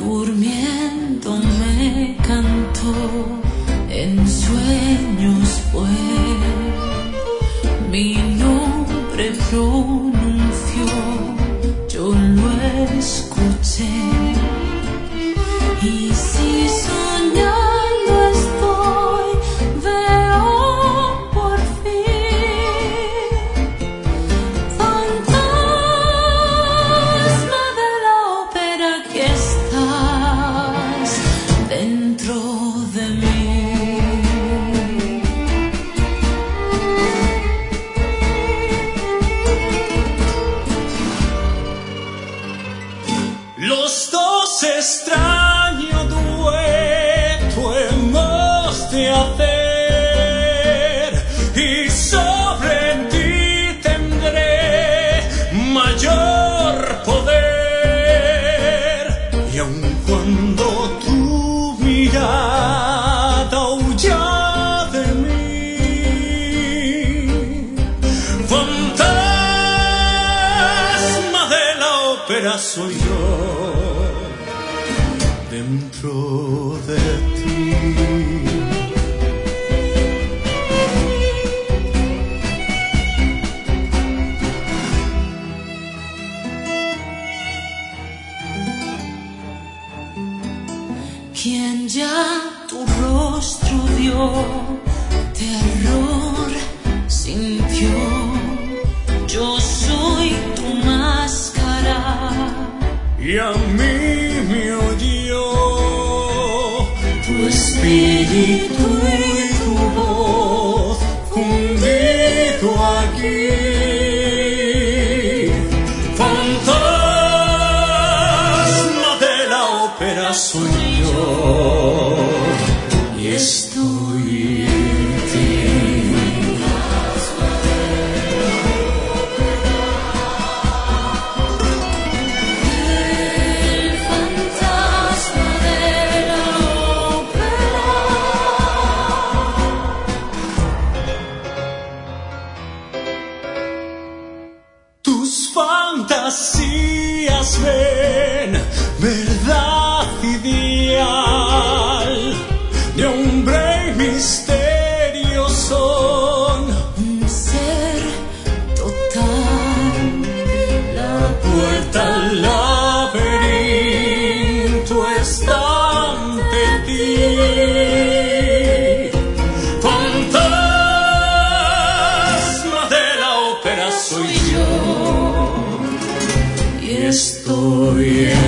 durmiendo me cantó, en sueños fue, mi nombre pronunció, yo lo escuché. Y si soñando estoy, veo por fin fantasma de la ópera que estás dentro de mí. Los dos extraño dueto hemos de hacer, y sobre ti tendré mayor poder. Y aun cuando tu mirada huya de mí, fantasma de la ópera soy yo dentro de ti. Quien ya tu rostro vio, terror sintió, yo soy tu máscara. Y a mí me oyó tu espíritu y tu voz fundido aquí. Fantasma de la ópera soy yo y estoy en ti. Fantasías ven, verdad ideal, de hombre y misterio son un ser total, la puerta al laberinto está ante ti. Fantasma de la ópera soy yo. Estoy